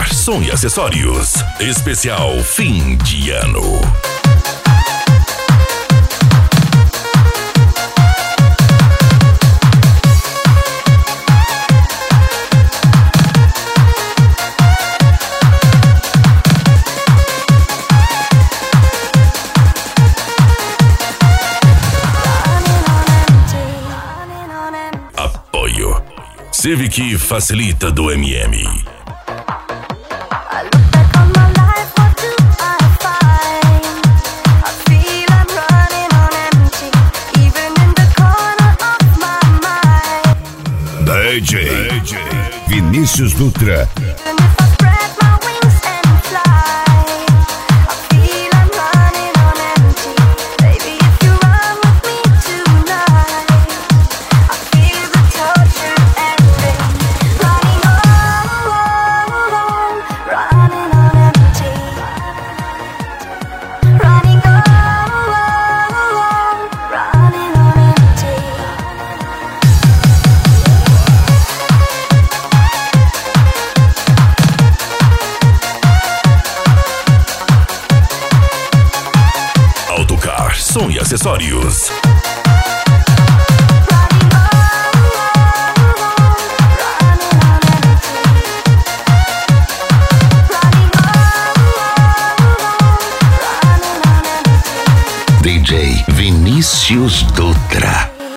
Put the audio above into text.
Autocar Som e Acessórios. Especial fim de ano. Apoio Civic Facilita do MM. DJ Vinícius Dutra. Autocar Som e Acessórios. DJ Vinícius Dutra.